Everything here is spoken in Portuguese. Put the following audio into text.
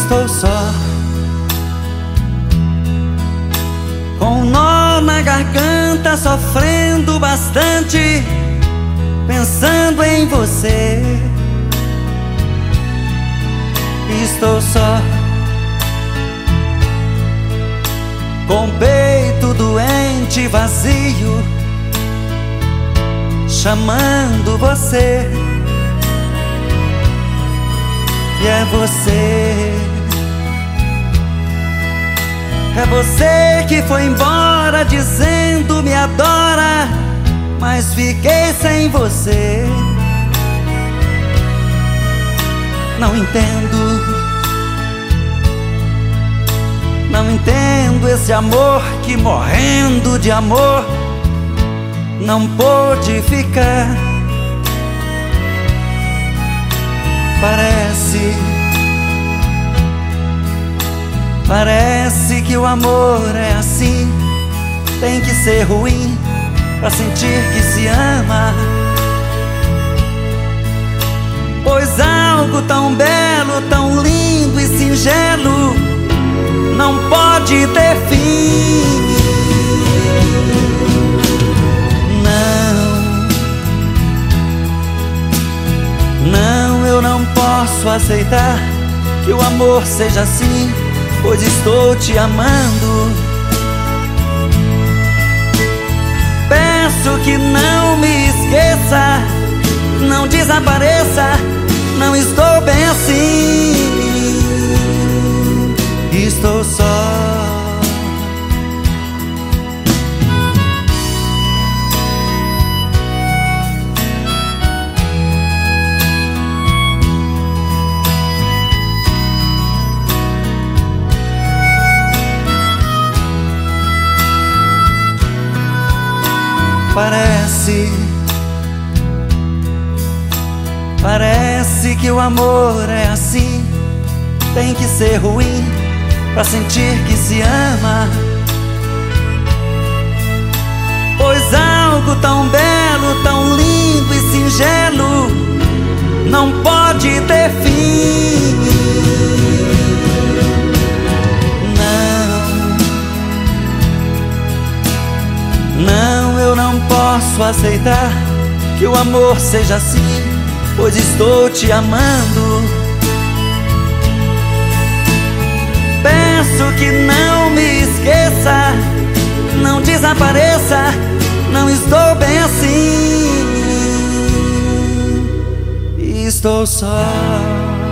Estou só, com um nó na garganta, sofrendo bastante, pensando em você. Estou só, com o peito doente, vazio, chamando você. E é você que foi embora dizendo me adora, mas fiquei sem você. Não entendo esse amor que, morrendo de amor, não pôde ficar. Parece que o amor é assim, tem que ser ruim pra sentir que se ama. Pois algo tão belo, tão lindo e singelo não pode ter fim. Não, eu não posso aceitar que o amor seja assim, pois estou te amando. Peço que não me esqueça, não desapareça, não estou bem assim. Estou só, Parece que o amor é assim, tem que ser ruim pra sentir que se ama. Pois algo tão belo, tão lindo e singelo não pode ter fim. Não, eu não posso aceitar que o amor seja assim, pois estou te amando. Peço que não me esqueça, não desapareça, não estou bem assim. Estou só.